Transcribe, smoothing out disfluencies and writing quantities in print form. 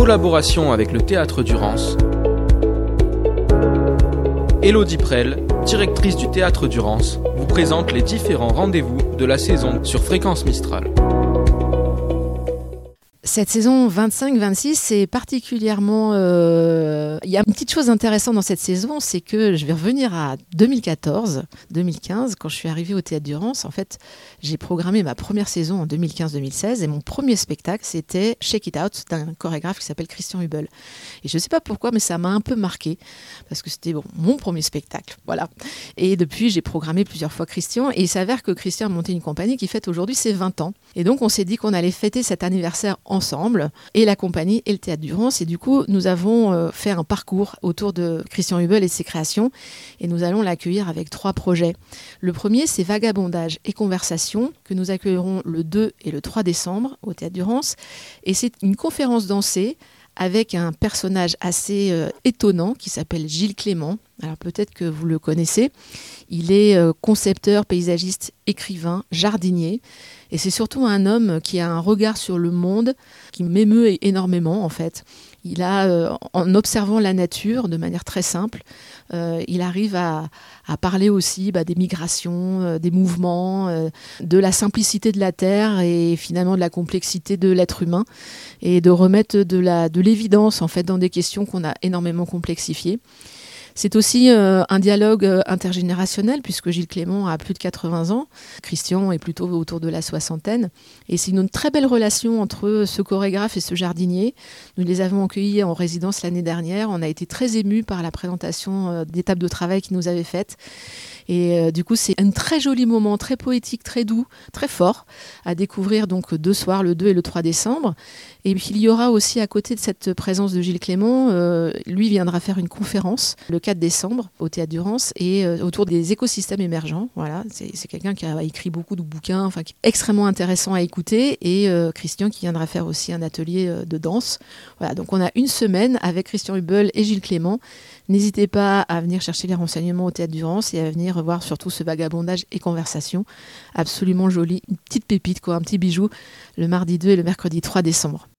collaboration avec le Théâtre du Rance, Élodie Prel, directrice du Théâtre du Rance, vous présente les différents rendez-vous de la saison sur Fréquence Mistral. Cette saison 25-26, c'est particulièrement... Il y a une petite chose intéressante dans cette saison, c'est que je vais revenir à 2014-2015, quand je suis arrivée au Théâtre du Rance. En fait, j'ai programmé ma première saison en 2015-2016 et mon premier spectacle, c'était Shake It Out d'un chorégraphe qui s'appelle Christian Hubel. Et je ne sais pas pourquoi, mais ça m'a un peu marqué, parce que c'était mon premier spectacle. Voilà. Et depuis, j'ai programmé plusieurs fois Christian, et il s'avère que Christian a monté une compagnie qui fête aujourd'hui ses 20 ans. Et donc, on s'est dit qu'on allait fêter cet anniversaire ensemble, et la compagnie et le Théâtre du Rance. Et du coup, nous avons fait un parcours autour de Christian Hubel et de ses créations, et nous allons l'accueillir avec 3 projets. Le premier, c'est Vagabondage et Conversation, que nous accueillerons le 2 et le 3 décembre au Théâtre du Rance. Et c'est une conférence dansée avec un personnage assez étonnant qui s'appelle Gilles Clément. Alors peut-être que vous le connaissez. Il est concepteur, paysagiste, écrivain, jardinier. Et c'est surtout un homme qui a un regard sur le monde qui m'émeut énormément en fait. Il a, en observant la nature de manière très simple, il arrive à parler aussi des migrations, des mouvements, de la simplicité de la terre et finalement de la complexité de l'être humain, et de remettre de l'évidence en fait dans des questions qu'on a énormément complexifiées. C'est aussi un dialogue intergénérationnel, puisque Gilles Clément a plus de 80 ans. Christian est plutôt autour de la soixantaine. Et c'est une très belle relation entre ce chorégraphe et ce jardinier. Nous les avons accueillis en résidence l'année dernière. On a été très émus par la présentation des tables de travail qu'ils nous avaient faites. Et du coup, c'est un très joli moment, très poétique, très doux, très fort, à découvrir donc 2 soirs, le 2 et le 3 décembre. Et puis il y aura aussi, à côté de cette présence de Gilles Clément, lui viendra faire une conférence le 4 décembre au Théâtre du Rance et autour des écosystèmes émergents. Voilà, c'est quelqu'un qui a écrit beaucoup de bouquins, qui est extrêmement intéressant à écouter, et Christian qui viendra faire aussi un atelier de danse. Voilà, donc on a une semaine avec Christian Hubel et Gilles Clément. N'hésitez pas à venir chercher les renseignements au Théâtre du Rance et à venir voir surtout ce Vagabondage et Conversation absolument joli, une petite pépite, un petit bijou, le mardi 2 et le mercredi 3 décembre.